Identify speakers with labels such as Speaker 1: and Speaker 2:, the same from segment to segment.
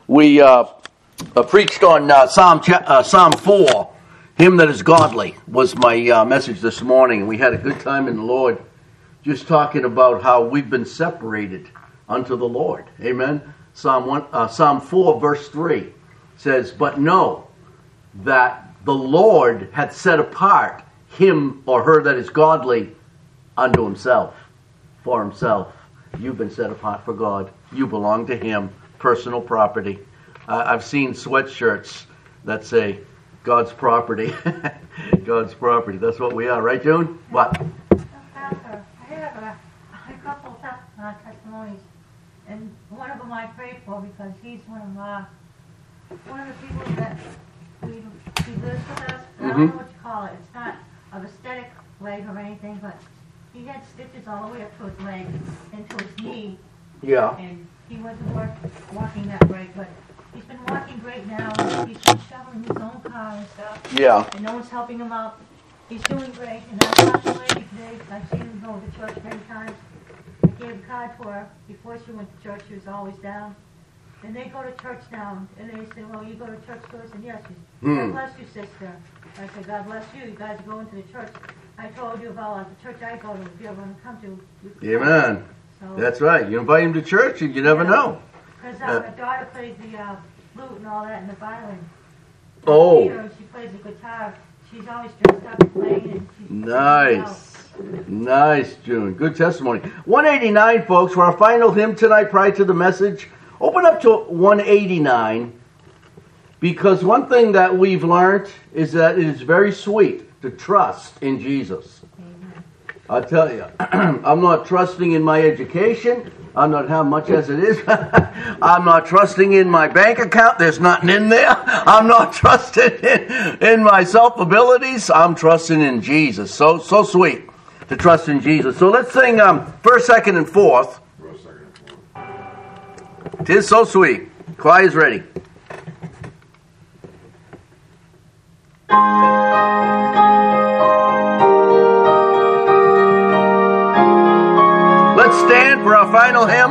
Speaker 1: We preached on Psalm 4, Him That Is Godly, was my message this morning. We had a good time in the Lord, just talking about how we've been separated unto the Lord. Amen. Psalm 4, verse 3 says, "But know that the Lord hath set apart him or her that is godly unto himself, for himself." You've been set apart for God. You belong to Him. Personal property. I've seen sweatshirts that say, God's property. God's property. That's what we are. Right, June? What?
Speaker 2: Pastor, I have a couple of testimonies, and one of them I pray for because he's one of the people that he lives with us. I don't know what you call it. It's not of aesthetic leg or anything, but he had stitches all the way up to his leg and to his knee.
Speaker 1: Yeah.
Speaker 2: And he wasn't walking that great, but he's been walking great now. He's been shoveling his own car and stuff.
Speaker 1: Yeah.
Speaker 2: And no one's helping him out. He's doing great. And I talked to the lady today. I've seen him go to church many times. I gave a card to her. Before she went to church, she was always down. And they go to church now. And they say, "Well, you go to church too?" I said, "Yes." She said, "God bless you, sister." I said, "God bless you. You guys are going to the church. I told you about the church I go to. If you ever want to come to."
Speaker 1: Amen.
Speaker 2: So,
Speaker 1: that's right. You invite him to church and you never know.
Speaker 2: Because our daughter plays the flute and all that and the violin.
Speaker 1: Oh.
Speaker 2: She plays the guitar. She's always dressed up and playing. And she's
Speaker 1: Nice. Nice, June. Good testimony. 189, folks, for our final hymn tonight prior to the message. Open up to 189, because one thing that we've learned is that it is very sweet to trust in Jesus. I'll tell you, I'm not trusting in my education. I'm not how much as it is. I'm not trusting in my bank account. There's nothing in there. I'm not trusting in my self-abilities. I'm trusting in Jesus. So sweet to trust in Jesus. So let's sing first, second, and fourth. "'Tis so sweet." Choir's ready. Let's stand for our final hymn.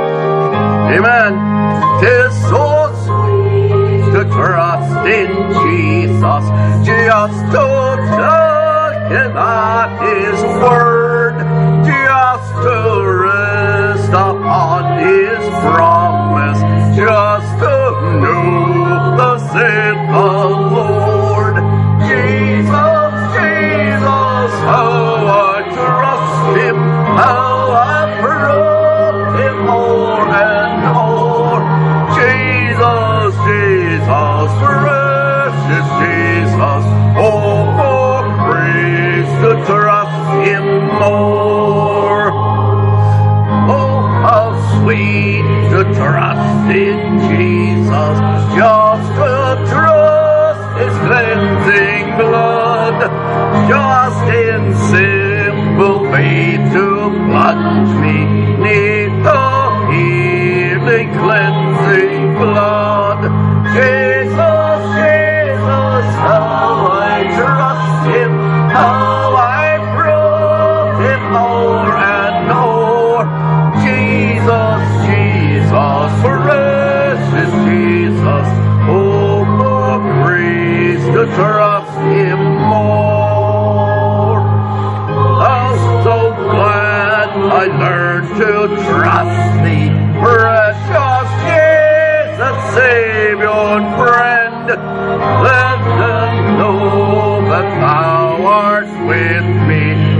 Speaker 1: Amen. 'Tis so sweet to trust in Jesus, just to take Him at His word, just to rest upon His promise, just to know the said the Lord. Jesus, Jesus, how I trust Him, how I prove Him more and more. Jesus, Jesus, precious Jesus, oh, for grace to trust Him more. Oh, how sweet to trust in Jesus, just to trust His cleansing blood, just in simple faith to plunge me neath the healing cleansing blood. Jesus, Jesus, how I trust Him, how I prove Him more and more. Jesus, Jesus, precious Jesus, oh, for grace to trust Him more. I'm so glad I learned to trust Thee, precious Jesus, Savior and friend. Let them know that Thou art with me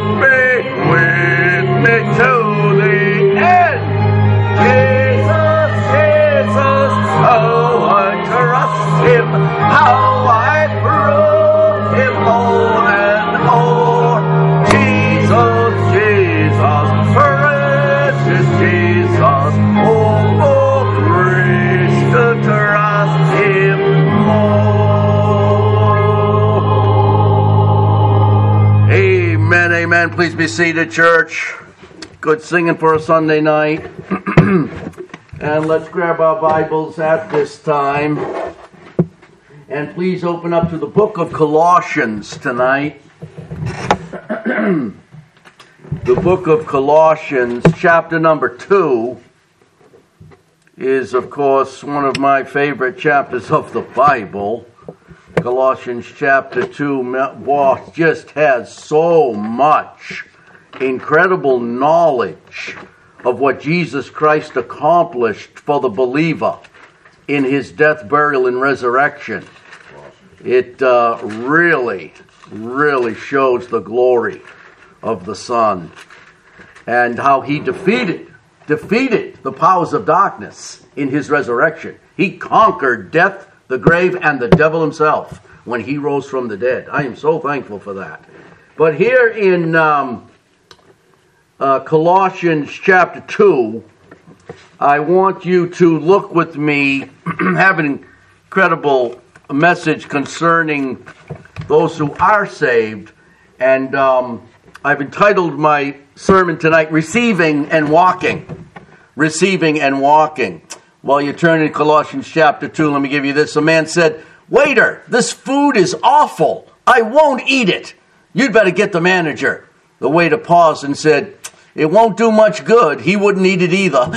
Speaker 1: to the end. Jesus, Jesus, how I trust Him, how I prove Him more and more. Jesus, Jesus, precious Jesus, oh, for grace to trust Him more. Amen, amen. Please be seated, church. Good singing for a Sunday night. And let's grab our Bibles at this time. And please open up to the book of Colossians tonight. The book of Colossians, chapter number 2. is, of course, one of my favorite chapters of the Bible. Colossians chapter 2 just has so much incredible knowledge of what Jesus Christ accomplished for the believer in his death, burial, and resurrection. It really shows the glory of the Son and how he defeated the powers of darkness in his resurrection. He conquered death, the grave, and the devil himself when he rose from the dead. I am so thankful for that. But here in Colossians chapter 2, I want you to look with me, have an incredible message concerning those who are saved. And I've entitled my sermon tonight, Receiving and Walking. Receiving and Walking. While you're turning to Colossians chapter 2, let me give you this. A man said, "Waiter, this food is awful. I won't eat it. You'd better get the manager." The waiter paused and said, "It won't do much good. He wouldn't eat it either."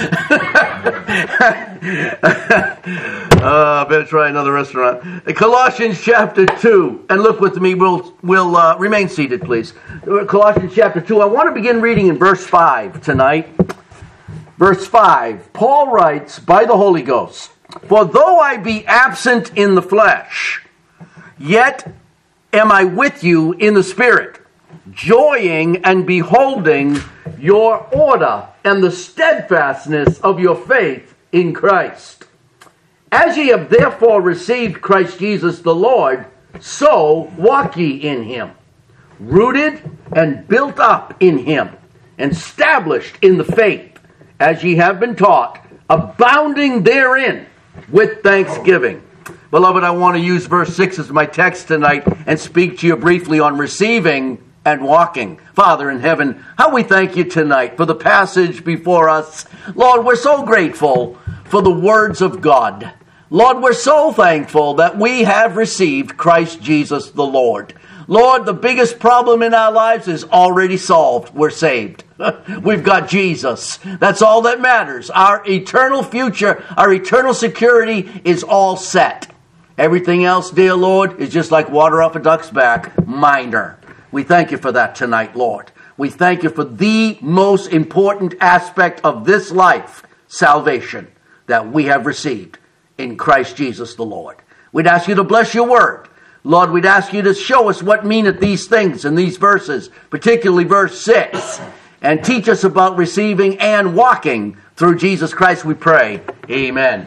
Speaker 1: Better try another restaurant. Colossians chapter 2. And look with me. We'll remain seated, please. Colossians chapter 2. I want to begin reading in verse 5 tonight. Verse 5. Paul writes by the Holy Ghost, "For though I be absent in the flesh, yet am I with you in the Spirit, joying and beholding your order and the steadfastness of your faith in Christ. As ye have therefore received Christ Jesus the Lord, so walk ye in him, rooted and built up in him, and established in the faith, as ye have been taught, abounding therein with thanksgiving." Beloved, I want to use verse 6 as my text tonight and speak to you briefly on receiving and walking. Father in heaven, how we thank you tonight for the passage before us. Lord, we're so grateful for the words of God. Lord, we're so thankful that we have received Christ Jesus the Lord. Lord, the biggest problem in our lives is already solved. We're saved. We've got Jesus. That's all that matters. Our eternal future, our eternal security is all set. Everything else, dear Lord, is just like water off a duck's back, minor. We thank you for that tonight, Lord. We thank you for the most important aspect of this life, salvation, that we have received in Christ Jesus the Lord. We'd ask you to bless your word. Lord, we'd ask you to show us what meaneth these things in these verses, particularly verse 6, and teach us about receiving and walking through Jesus Christ, we pray. Amen.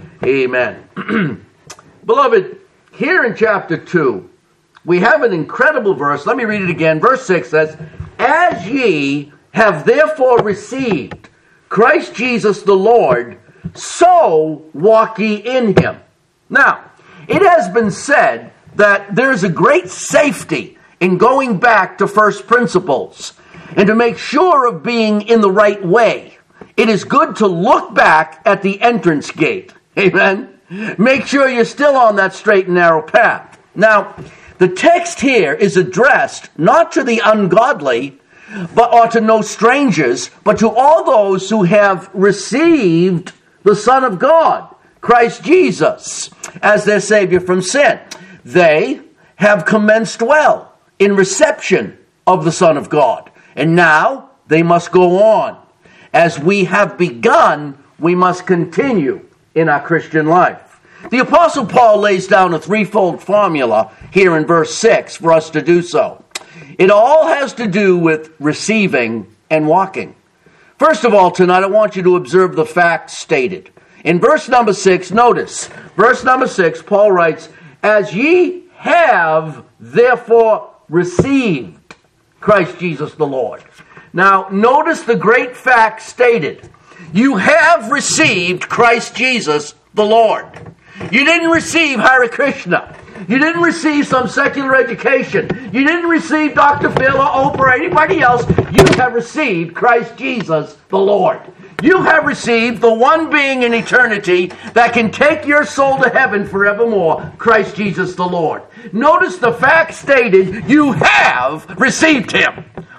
Speaker 1: Amen. Beloved, here in chapter 2, we have an incredible verse. Let me read it again. Verse 6 says, "As ye have therefore received Christ Jesus the Lord, so walk ye in him." Now, it has been said that there is a great safety in going back to first principles and to make sure of being in the right way. It is good to look back at the entrance gate. Amen? Make sure you're still on that straight and narrow path. Now, the text here is addressed not to the ungodly, or to no strangers, but to all those who have received the Son of God, Christ Jesus, as their Savior from sin. They have commenced well in reception of the Son of God, and now they must go on. As we have begun, we must continue in our Christian life. The Apostle Paul lays down a threefold formula here in verse 6 for us to do so. It all has to do with receiving and walking. First of all, tonight I want you to observe the facts stated. In verse number 6, notice, verse number 6, Paul writes, "As ye have therefore received Christ Jesus the Lord." Now, notice the great fact stated. You have received Christ Jesus the Lord. You didn't receive Hare Krishna. You didn't receive some secular education. You didn't receive Dr. Phil or Oprah or anybody else. You have received Christ Jesus the Lord. You have received the one being in eternity that can take your soul to heaven forevermore, Christ Jesus the Lord. Notice the fact stated, you have received him.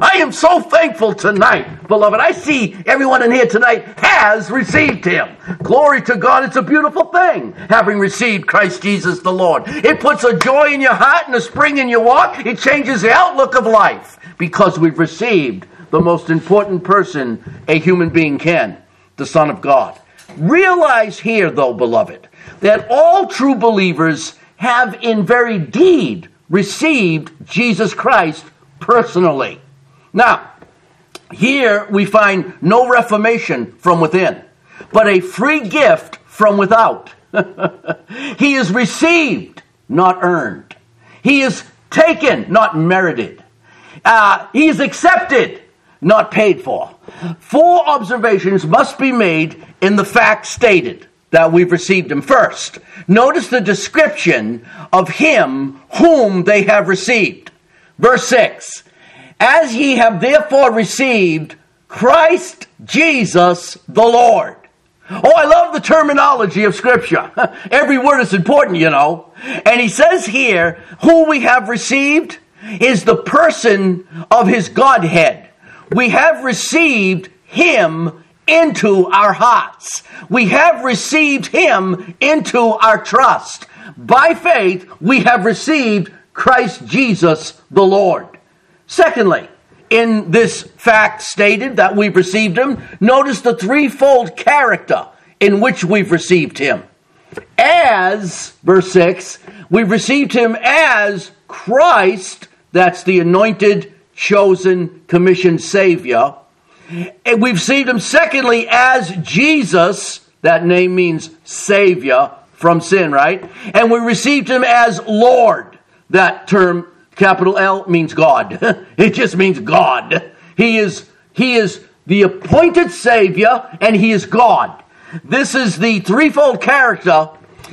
Speaker 1: I am so thankful tonight, beloved. I see everyone in here tonight has received him. Glory to God. It's a beautiful thing, having received Christ Jesus the Lord. It puts a joy in your heart and a spring in your walk. It changes the outlook of life because we've received the most important person a human being can, the Son of God. Realize here, though, beloved, that all true believers have in very deed received Jesus Christ personally. Now, here we find no reformation from within, but a free gift from without. He is received, not earned. He is taken, not merited. He is accepted, not paid for. 4 observations must be made in the fact stated that we've received him. First, notice the description of him whom they have received. Verse 6, as ye have therefore received Christ Jesus the Lord. Oh, I love the terminology of Scripture. Every word is important, you know. And he says here, who we have received is the person of his Godhead. We have received him into our hearts. We have received him into our trust. By faith, we have received Christ Jesus the Lord. Secondly, in this fact stated that we've received him, notice the threefold character in which we've received him. As, verse 6, we've received him as Christ, that's the anointed, chosen, commissioned Savior. And we've received him, secondly, as Jesus. That name means Savior from sin, right? And we received him as Lord. That term, capital L, means God. It just means God. He is the appointed Savior, and he is God. This is the threefold character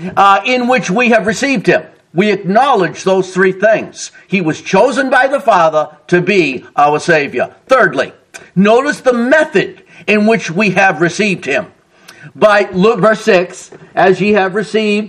Speaker 1: in which we have received him. We acknowledge those 3 things. He was chosen by the Father to be our Savior. Thirdly, notice the method in which we have received him. By verse 6, as ye have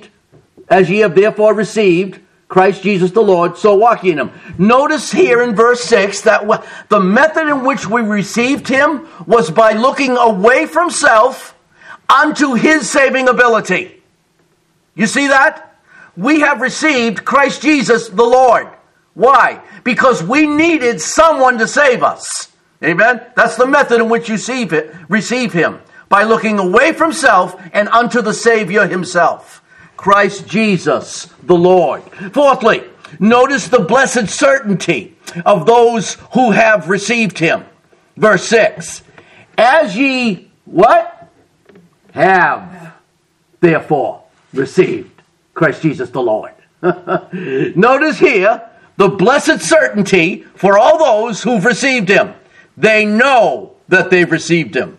Speaker 1: therefore received Christ Jesus the Lord, so walk ye in him. Notice here in verse 6 that the method in which we received him was by looking away from self unto his saving ability. You see that? We have received Christ Jesus the Lord. Why? Because we needed someone to save us. Amen? That's the method in which you receive him. By looking away from self and unto the Savior himself. Christ Jesus the Lord. Fourthly, notice the blessed certainty of those who have received him. Verse 6. As ye, what? Have, therefore, received Christ Jesus the Lord. Notice here the blessed certainty for all those who've received him. They know that they've received him.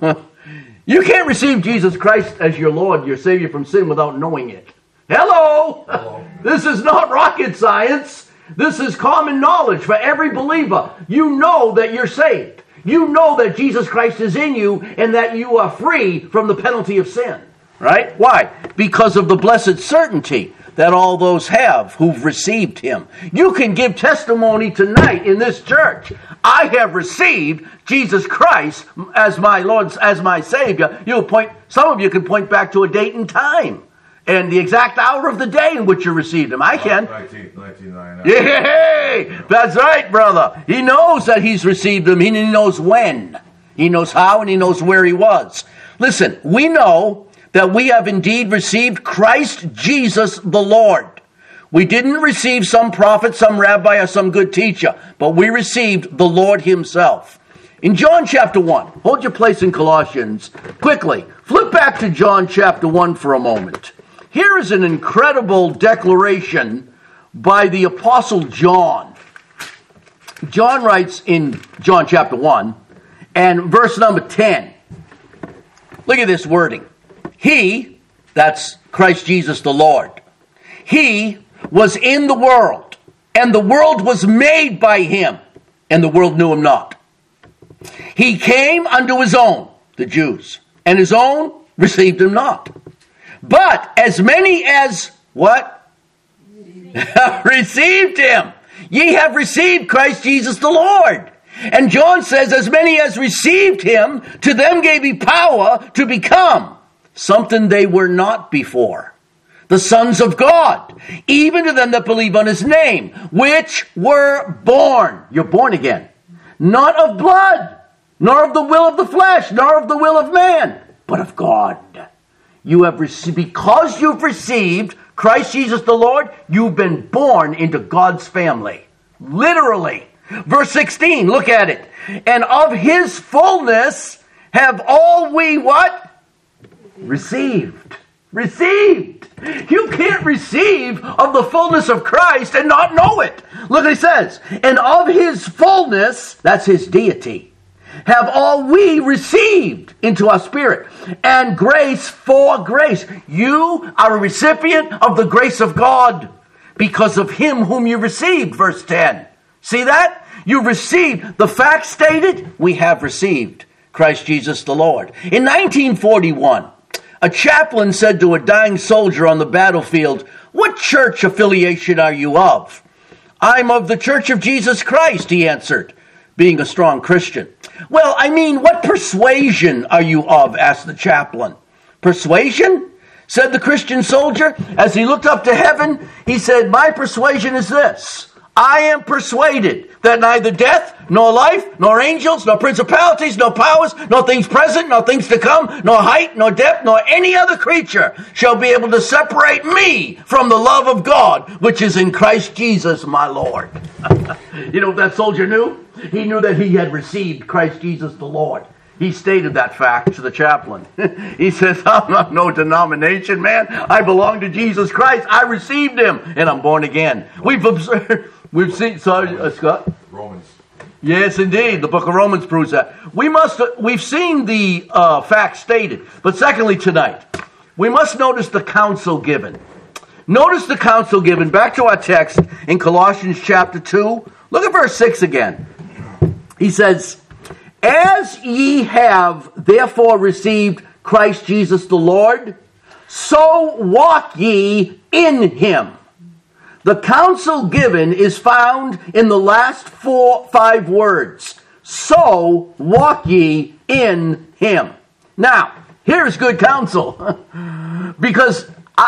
Speaker 1: You can't receive Jesus Christ as your Lord, your Savior from sin without knowing it. Hello! This is not rocket science. This is common knowledge for every believer. You know that you're saved. You know that Jesus Christ is in you and that you are free from the penalty of sin. Right? Why? Because of the blessed certainty that all those have who've received him. You can give testimony tonight in this church. I have received Jesus Christ as my Lord, as my Savior. Some of you can point back to a date and time and the exact hour of the day in which you received him. I can. 1999. Yay! That's right, brother. He knows that he's received him. He knows when. He knows how and he knows where he was. Listen, we know that we have indeed received Christ Jesus the Lord. We didn't receive some prophet, some rabbi, or some good teacher, but we received the Lord himself. In John chapter 1, hold your place in Colossians. Quickly, flip back to John chapter 1 for a moment. Here is an incredible declaration by the Apostle John. John writes in John chapter 1 and verse number 10. Look at this wording. He, that's Christ Jesus the Lord, he was in the world, and the world was made by him, and the world knew him not. He came unto his own, the Jews, and his own received him not. But as many as, what? Received him. Ye have received Christ Jesus the Lord. And John says, as many as received him, to them gave he power to become something they were not before, the sons of God, even to them that believe on his name, which were born. You're born again. Not of blood, nor of the will of the flesh, nor of the will of man, but of God. You have received, because you've received Christ Jesus the Lord, you've been born into God's family. Literally. Verse 16, look at it. And of his fullness have all we what? Received. Received. You can't receive of the fullness of Christ and not know it. Look what he says. And of his fullness, that's his deity, have all we received into our spirit. And grace for grace. You are a recipient of the grace of God because of him whom you received. Verse 10. See that? You received. The fact stated, we have received Christ Jesus the Lord. In 1941, a chaplain said to a dying soldier on the battlefield, "What church affiliation are you of?" "I'm of the Church of Jesus Christ," he answered, being a strong Christian. "Well, I mean, what persuasion are you of?" asked the chaplain. "Persuasion?" said the Christian soldier. As he looked up to heaven, he said, "My persuasion is this. I am persuaded that neither death, nor life, nor angels, nor principalities, nor powers, nor things present, nor things to come, nor height, nor depth, nor any other creature shall be able to separate me from the love of God, which is in Christ Jesus my Lord." You know what that soldier knew? He knew that he had received Christ Jesus the Lord. He stated that fact to the chaplain. He says, "I'm not no denomination, man. I belong to Jesus Christ. I received him, and I'm born again." We've seen, sorry, Scott?
Speaker 3: Romans.
Speaker 1: Yes, indeed. The book of Romans proves that. We've seen the fact stated. But secondly, tonight, we must notice the counsel given. Notice the counsel given. Back to our text in Colossians chapter 2. Look at verse 6 again. He says, "As ye have therefore received Christ Jesus the Lord, so walk ye in him." The counsel given is found in the last 5 words. So walk ye in him. Now, here's good counsel. Because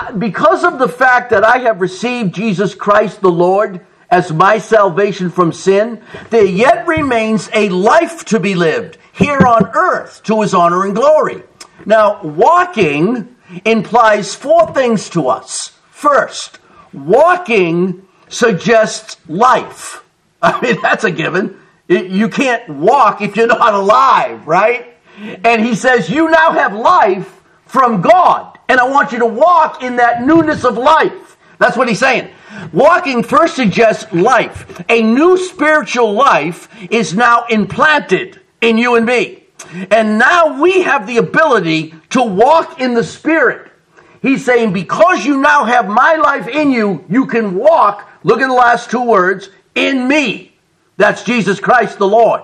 Speaker 1: of the fact that I have received Jesus Christ the Lord as my salvation from sin, there yet remains a life to be lived here on earth to his honor and glory. Now, walking implies 4 things to us. First, walking suggests life. I mean, that's a given. You can't walk if you're not alive, right? And he says, you now have life from God. And I want you to walk in that newness of life. That's what he's saying. Walking first suggests life. A new spiritual life is now implanted in you and me. And now we have the ability to walk in the Spirit. He's saying, because you now have my life in you, you can walk, look at the last 2 words, in me. That's Jesus Christ the Lord.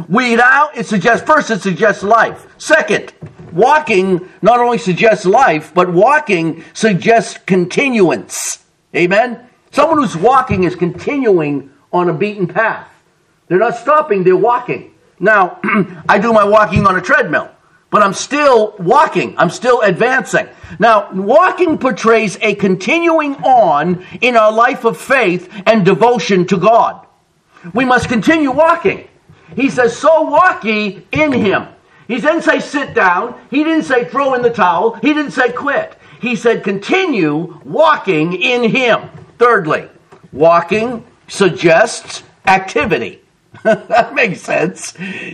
Speaker 1: It suggests life. Second, walking not only suggests life, but walking suggests continuance. Amen? Someone who's walking is continuing on a beaten path. They're not stopping, they're walking. Now, I do my walking on a treadmill. But I'm still walking. I'm still advancing. Now, walking portrays a continuing on in our life of faith and devotion to God. We must continue walking. He says, so walk ye in him. He didn't say sit down. He didn't say throw in the towel. He didn't say quit. He said continue walking in him. Thirdly, walking suggests activity. That makes sense.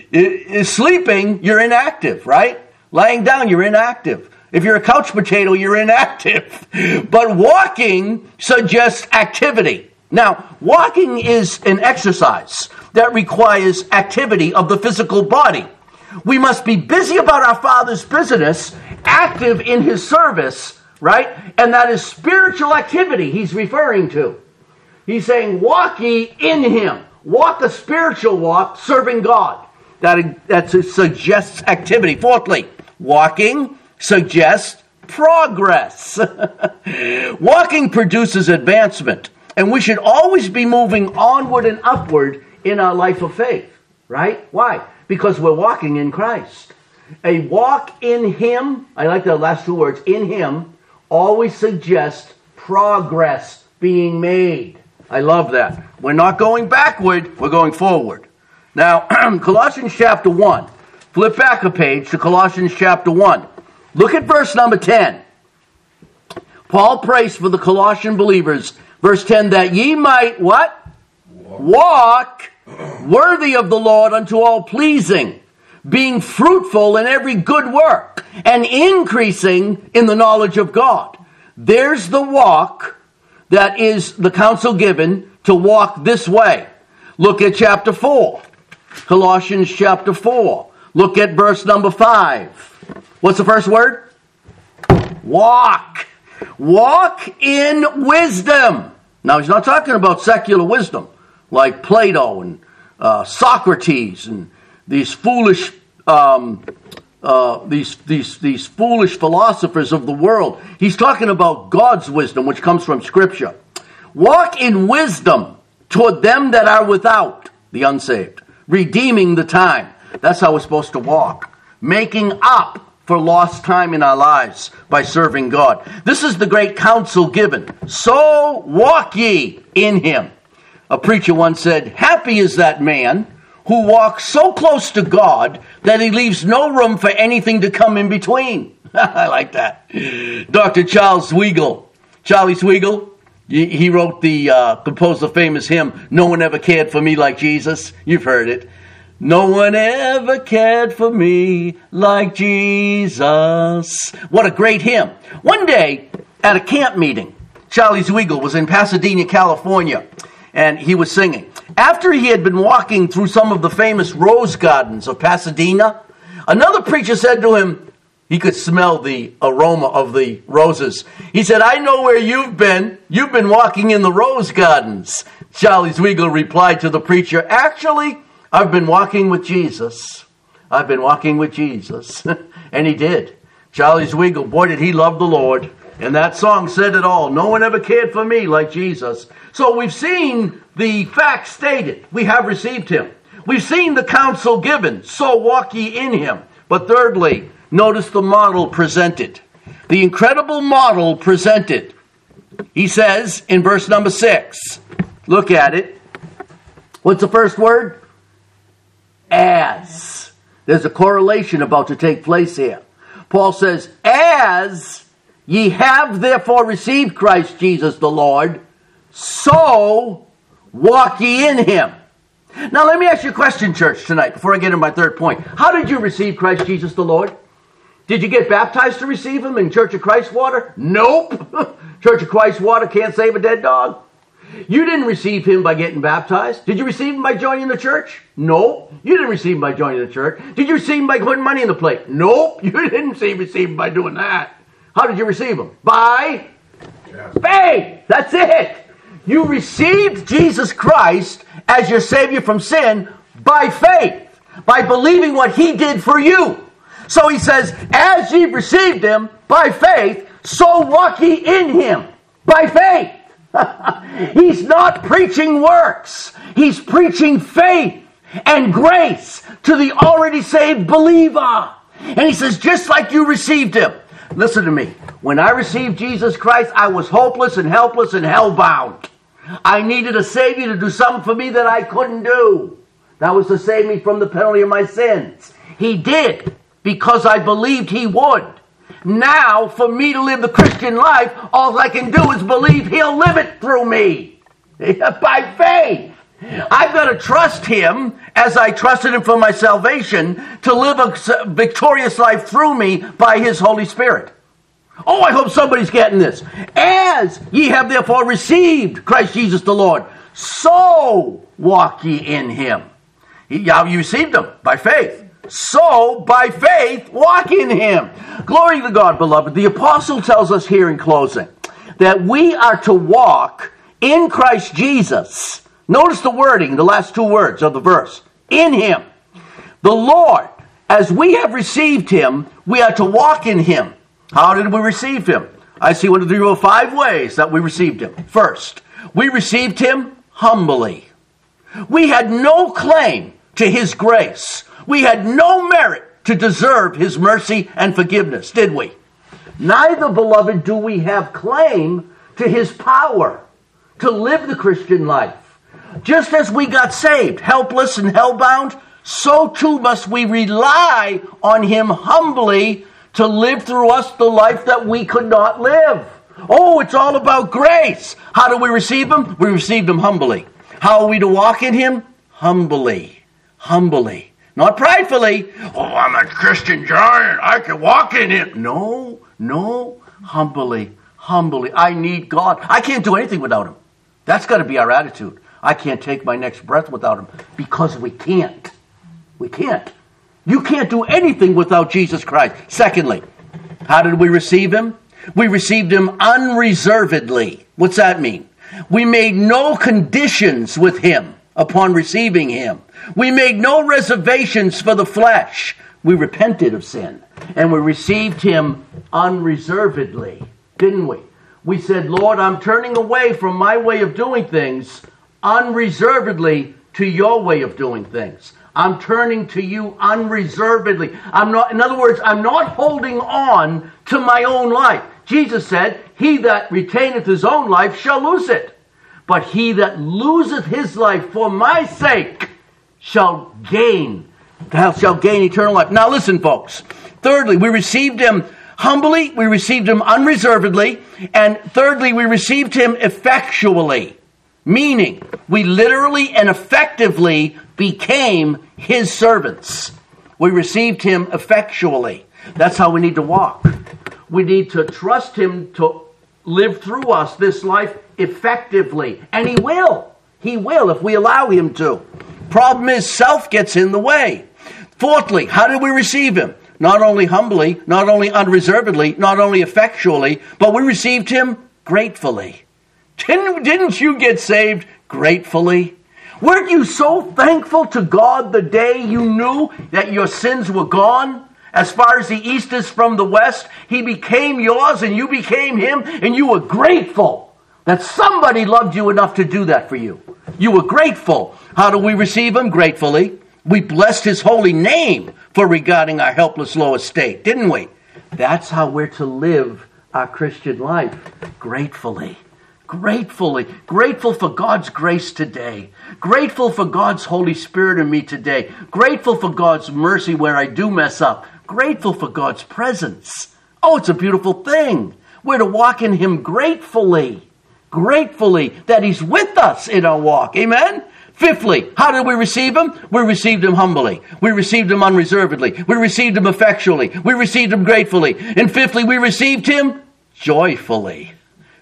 Speaker 1: Sleeping, you're inactive, right? Lying down, you're inactive. If you're a couch potato, you're inactive. But walking suggests activity. Now, walking is an exercise that requires activity of the physical body. We must be busy about our Father's business, active in his service, right? And that is spiritual activity he's referring to. He's saying, walk ye in him. Walk a spiritual walk, serving God. That suggests activity. Fourthly, walking suggests progress. Walking produces advancement. And we should always be moving onward and upward in our life of faith. right? Why? Because we're walking in Christ. A walk in Him, I like the last two words, in Him, always suggests progress being made. I love that. We're not going backward, we're going forward. Now, Colossians chapter 1. Flip back a page to Colossians chapter 1. Look at verse number 10. Paul prays for the Colossian believers, verse 10, that ye might, what? Walk worthy of the Lord unto all pleasing, being fruitful in every good work, and increasing in the knowledge of God. There's the walk that is the counsel given to walk this way. Look at chapter 4. Colossians chapter 4. Look at verse number 5. What's the first word? Walk. Walk in wisdom. Now, he's not talking about secular wisdom, like Plato and Socrates and these foolish these foolish philosophers of the world. He's talking about God's wisdom, which comes from Scripture. Walk in wisdom toward them that are without, the unsaved, redeeming the time. That's how we're supposed to walk, making up for lost time in our lives by serving God. This is the great counsel given. So walk ye in Him. A preacher once said, happy is that man who walks so close to God that he leaves no room for anything to come in between. I like that. Dr. Charlie Swiggle, he wrote composed the famous hymn, No One Ever Cared for Me Like Jesus. You've heard it. No one ever cared for me like Jesus. What a great hymn. One day at a camp meeting, Charlie Swiggle was in Pasadena, California, and he was singing. After he had been walking through some of the famous rose gardens of Pasadena, another preacher said to him, he could smell the aroma of the roses. He said, I know where you've been. You've been walking in the rose gardens. Charlie Swiggle replied to the preacher, actually, I've been walking with Jesus. I've been walking with Jesus. And he did. Charlie Swiggle, boy, did he love the Lord. And that song said it all. No one ever cared for me like Jesus. So we've seen the fact stated. We have received Him. We've seen the counsel given. So walk ye in Him. But thirdly, notice the model presented. The incredible model presented. He says in verse number 6. Look at it. What's the first word? As. There's a correlation about to take place here. Paul says, as ye have therefore received Christ Jesus the Lord, so walk ye in Him. Now let me ask you a question, church, tonight, before I get into my third point. How did you receive Christ Jesus the Lord? Did you get baptized to receive Him in Church of Christ water? Nope. Church of Christ water can't save a dead dog. You didn't receive Him by getting baptized. Did you receive Him by joining the church? Nope. You didn't receive Him by joining the church. Did you receive Him by putting money in the plate? Nope. You didn't receive Him by doing that. How did you receive Him? By faith. That's it. You received Jesus Christ as your Savior from sin by faith, by believing what He did for you. So he says, as ye received Him by faith, so walk ye in Him by faith. He's not preaching works. He's preaching faith and grace to the already saved believer. And he says, just like you received Him. Listen to me. When I received Jesus Christ, I was hopeless and helpless and hellbound. I needed a Savior to do something for me that I couldn't do. That was to save me from the penalty of my sins. He did, because I believed He would. Now, for me to live the Christian life, all I can do is believe He'll live it through me. By faith. I've got to trust Him as I trusted Him for my salvation to live a victorious life through me by His Holy Spirit. Oh, I hope somebody's getting this. As ye have therefore received Christ Jesus the Lord, so walk ye in Him. You received Him by faith. So, by faith, walk in Him. Glory to God, beloved. The apostle tells us here in closing that we are to walk in Christ Jesus. Notice the wording, the last two words of the verse. In Him. The Lord, as we have received Him, we are to walk in Him. How did we receive Him? I see 1, 2, 3, 4, 5 ways that we received Him. First, we received Him humbly. We had no claim to his grace. We had no merit to deserve his mercy and forgiveness, did we? Neither, beloved, do we have claim to his power to live the Christian life. Just as we got saved, helpless and hellbound, so too must we rely on him humbly to live through us the life that we could not live. Oh, it's all about grace. How do we receive him? We received him humbly. How are we to walk in him? Humbly. Humbly. Not pridefully. Oh, I'm a Christian giant. I can walk in him. No. Humbly. Humbly. I need God. I can't do anything without him. That's got to be our attitude. I can't take my next breath without him, because we can't. We can't. You can't do anything without Jesus Christ. Secondly, how did we receive him? We received him unreservedly. What's that mean? We made no conditions with him upon receiving him. We made no reservations for the flesh. We repented of sin, and we received him unreservedly, didn't we? We said, Lord, I'm turning away from my way of doing things unreservedly to your way of doing things. I'm turning to you unreservedly. In other words, I'm not holding on to my own life. Jesus said, he that retaineth his own life shall lose it. But he that loseth his life for my sake shall gain eternal life. Now listen, folks. Thirdly, we received him humbly, we received him unreservedly, and thirdly, we received him effectually. Meaning, we literally and effectively became his servants. We received him effectually. That's how we need to walk. We need to trust him to live through us this life effectively. And he will. He will if we allow him to. Problem is, self gets in the way. Fourthly, how did we receive him? Not only humbly, not only unreservedly, not only effectually, but we received him gratefully. Didn't you get saved gratefully? Weren't you so thankful to God the day you knew that your sins were gone? As far as the east is from the west, he became yours and you became him, and you were grateful that somebody loved you enough to do that for you. You were grateful. How do we receive him? Gratefully. We blessed his holy name for regarding our helpless low estate, didn't we? That's how we're to live our Christian life. Gratefully. Gratefully. Grateful for God's grace today. Grateful for God's Holy Spirit in me today. Grateful for God's mercy where I do mess up. Grateful for God's presence. Oh, it's a beautiful thing. We're to walk in him gratefully. Gratefully that he's with us in our walk. Amen? Fifthly, how did we receive him? We received him humbly. We received him unreservedly. We received him effectually. We received him gratefully. And fifthly, we received him joyfully.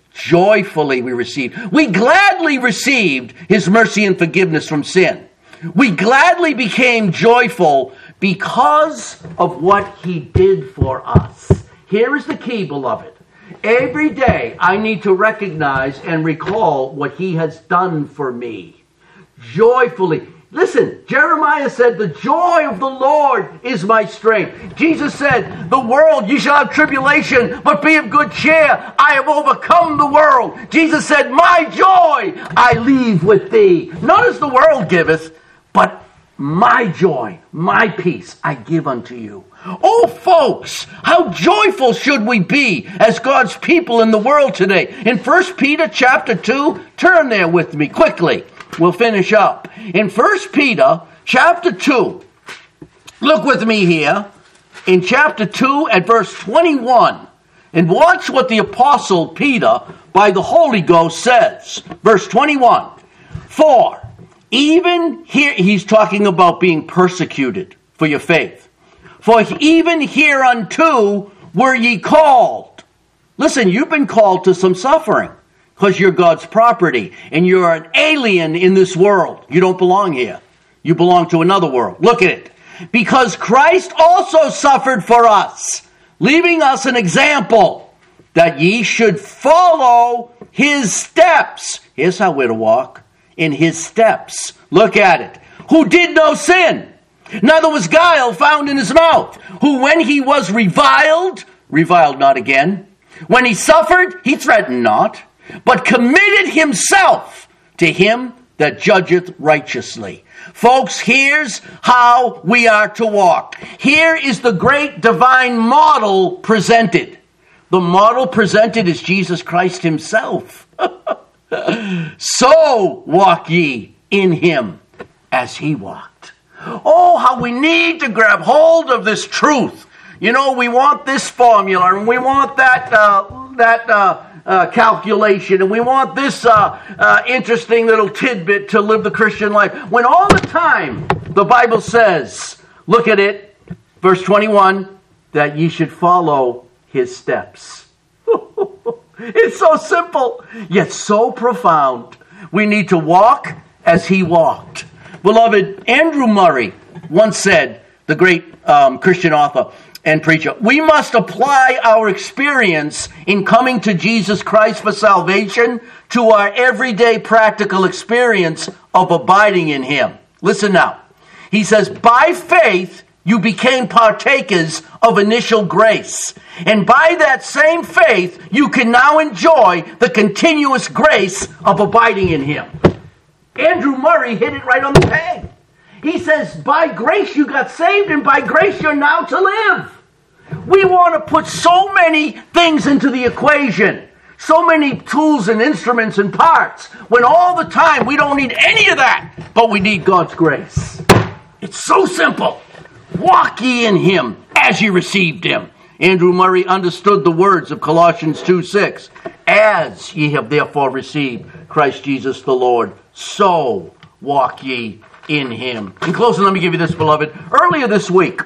Speaker 1: Joyfully we received. We gladly received his mercy and forgiveness from sin. We gladly became joyful because of what he did for us. Here is the key, beloved. Every day I need to recognize and recall what he has done for me. Joyfully. Listen, Jeremiah said, the joy of the Lord is my strength. Jesus said, the world, you shall have tribulation, but be of good cheer. I have overcome the world. Jesus said, my joy I leave with thee. Not as the world giveth, but my joy, my peace I give unto you. Oh, folks, how joyful should we be as God's people in the world today? In 1 Peter chapter 2, turn there with me quickly. We'll finish up. In 1 Peter chapter 2, look with me here, in chapter 2 at verse 21, and watch what the Apostle Peter, by the Holy Ghost, says. Verse 21, for even here, he's talking about being persecuted for your faith. For even hereunto were ye called. Listen, you've been called to some suffering. Because you're God's property, and you're an alien in this world. You don't belong here. You belong to another world. Look at it. Because Christ also suffered for us, leaving us an example, that ye should follow his steps. Here's how we're to walk. In his steps. Look at it. Who did no sin, neither was guile found in his mouth. Who when he was reviled not again. When he suffered, he threatened not, but committed himself to him that judgeth righteously. Folks, here's how we are to walk. Here is the great divine model presented. The model presented is Jesus Christ himself. So walk ye in him as he walked. Oh, how we need to grab hold of this truth. You know, we want this formula, and we want that calculation, and we want this interesting little tidbit to live the Christian life. When all the time the Bible says, look at it, verse 21, that ye should follow his steps. It's so simple, yet so profound. We need to walk as he walked. Beloved, Andrew Murray once said, the great Christian author and preacher, we must apply our experience in coming to Jesus Christ for salvation to our everyday practical experience of abiding in him. Listen now. He says, by faith, you became partakers of initial grace. And by that same faith, you can now enjoy the continuous grace of abiding in him. Andrew Murray hit it right on the peg. He says, by grace you got saved, and by grace you're now to live. We want to put so many things into the equation, so many tools and instruments and parts, when all the time we don't need any of that, but we need God's grace. It's so simple. Walk ye in him as ye received him. Andrew Murray understood the words of Colossians 2:6. As ye have therefore received Christ Jesus the Lord, so walk ye in him. In closing, let me give you this, beloved. Earlier this week,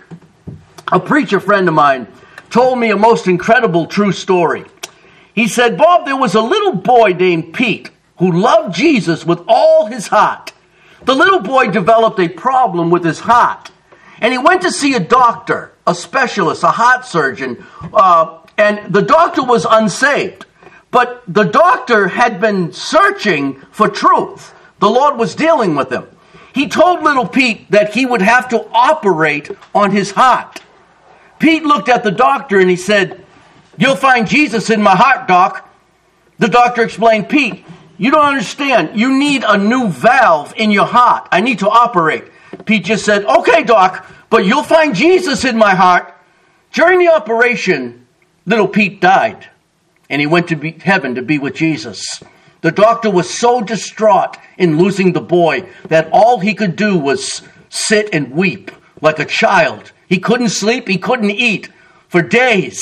Speaker 1: a preacher friend of mine told me a most incredible true story. He said, Bob, there was a little boy named Pete who loved Jesus with all his heart. The little boy developed a problem with his heart, and he went to see a doctor, a specialist, a heart surgeon, and the doctor was unsaved. But the doctor had been searching for truth. The Lord was dealing with him. He told little Pete that he would have to operate on his heart. Pete looked at the doctor and he said, you'll find Jesus in my heart, Doc. The doctor explained, Pete, you don't understand. You need a new valve in your heart. I need to operate. Pete just said, okay, Doc, but you'll find Jesus in my heart. During the operation, little Pete died, and he went to heaven to be with Jesus. The doctor was so distraught in losing the boy that all he could do was sit and weep like a child. He couldn't sleep, he couldn't eat for days.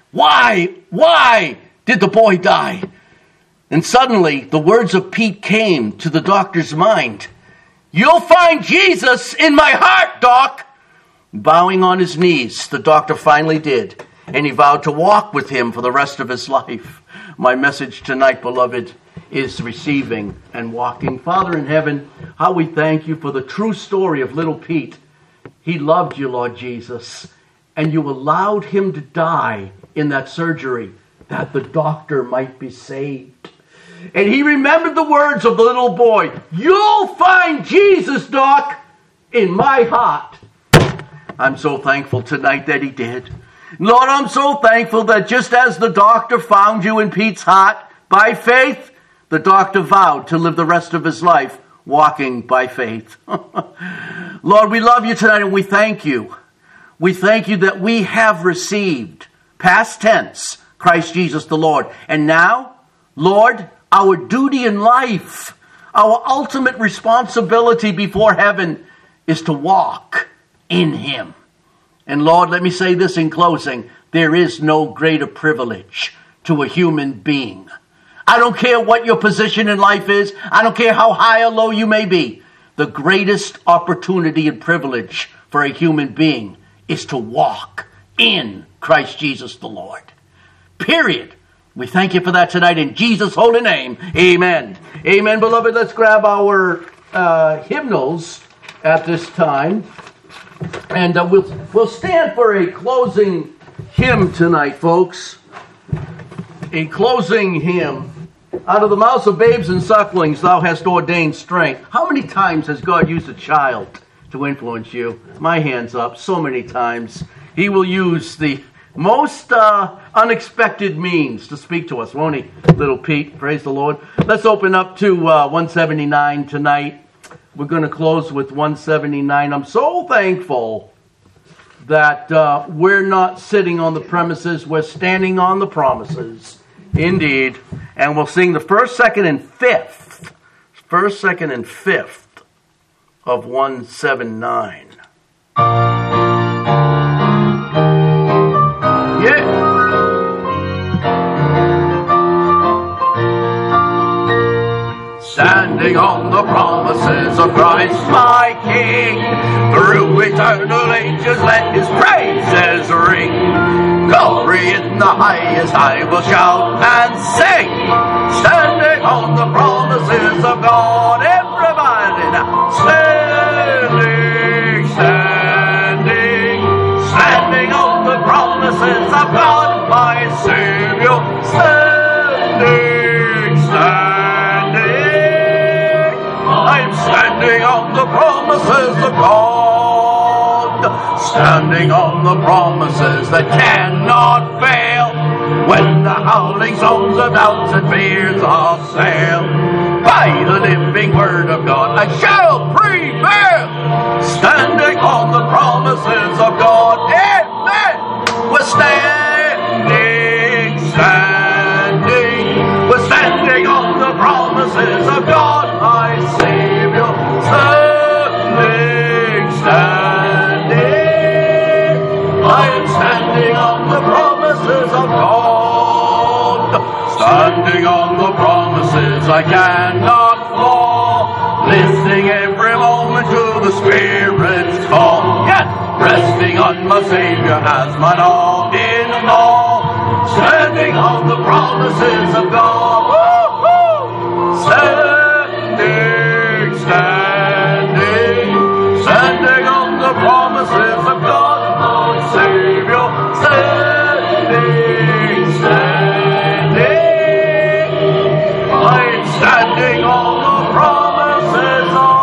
Speaker 1: Why did the boy die? And suddenly, the words of Pete came to the doctor's mind. You'll find Jesus in my heart, Doc. Bowing on his knees, the doctor finally did, and he vowed to walk with him for the rest of his life. My message tonight, beloved, is receiving and walking. Father in heaven, how we thank you for the true story of little Pete. He loved you, Lord Jesus, and you allowed him to die in that surgery that the doctor might be saved. And he remembered the words of the little boy, you'll find Jesus, Doc, in my heart. I'm so thankful tonight that he did. Lord, I'm so thankful that just as the doctor found you in Pete's heart, by faith, the doctor vowed to live the rest of his life walking by faith. Lord, we love you tonight and we thank you. We thank you that we have received, past tense, Christ Jesus the Lord. And now, Lord, our duty in life, our ultimate responsibility before heaven is to walk in him. And Lord, let me say this in closing. There is no greater privilege to a human being. I don't care what your position in life is. I don't care how high or low you may be. The greatest opportunity and privilege for a human being is to walk in Christ Jesus the Lord. Period. We thank you for that tonight in Jesus' holy name. Amen. Amen, beloved. Let's grab our hymnals at this time. And we'll stand for a closing hymn tonight, folks. A closing hymn. Out of the mouths of babes and sucklings, thou hast ordained strength. How many times has God used a child to influence you? My hand's up. So many times. He will use the most unexpected means to speak to us, won't he, little Pete? Praise the Lord. Let's open up to 179 tonight. we're going to close with 179. I'm so thankful that we're not sitting on the premises, we're standing on the promises. Indeed. And we'll sing the first, second, and fifth. First, second, and fifth of 179. Yeah. Standing on the promises of Christ my King, through eternal ages let his praises ring. Glory in the highest I will shout and sing, standing on the promises of God. Everybody now, standing, standing, standing on the promises of God my Savior. Standing, standing, I'm standing on the promises of God. Standing on the promises that cannot fail, when the howling storms of doubts and fears assail. By the living word of God I shall prevail. Standing on the promises of God. Amen. We're standing, standing. We're standing on the promises of God my Savior. Standing, standing. I am standing on the promises of God. Standing on the promises I cannot fall. Listening every moment to the Spirit's call. Yet resting on my Savior as my all in all. Standing on the promises of God. Woo-hoo! Standing, standing. Standing on the promises of God. Savior, standing, standing, I'm standing on the promises of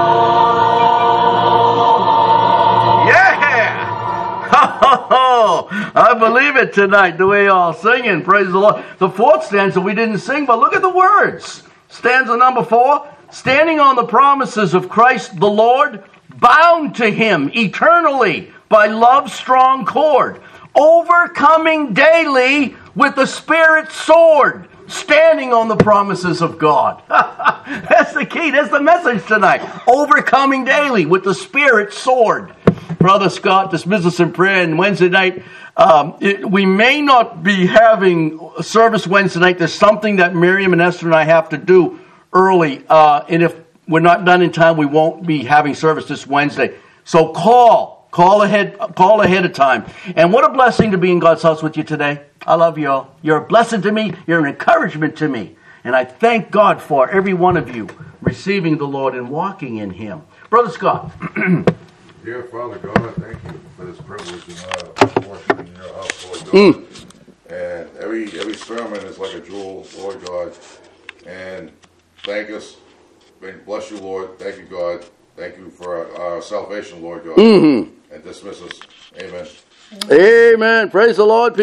Speaker 1: God. Yeah! I believe it tonight, the way y'all singing. Praise the Lord. The fourth stanza we didn't sing, but look at the words. Stanza number 4, standing on the promises of Christ the Lord, bound to him eternally by love's strong cord, overcoming daily with the Spirit's sword, standing on the promises of God. That's the key. That's the message tonight. Overcoming daily with the Spirit's sword. Brother Scott, this business and prayer, and Wednesday night, we may not be having a service Wednesday night. There's something that Miriam and Esther and I have to do early, and if we're not done in time, we won't be having service this Wednesday. So call ahead of time. And what a blessing to be in God's house with you today. I love you all. You're a blessing to me. You're an encouragement to me. And I thank God for every one of you receiving the Lord and walking in him. Brother Scott.
Speaker 3: Dear Father God, thank you for this privilege and portion in your house, Lord God. And every sermon is like a jewel, Lord God. And thank us. Bless you, Lord. Thank you, God. Thank you for our salvation, Lord God. And dismiss us. Amen.
Speaker 1: Amen. Praise the Lord.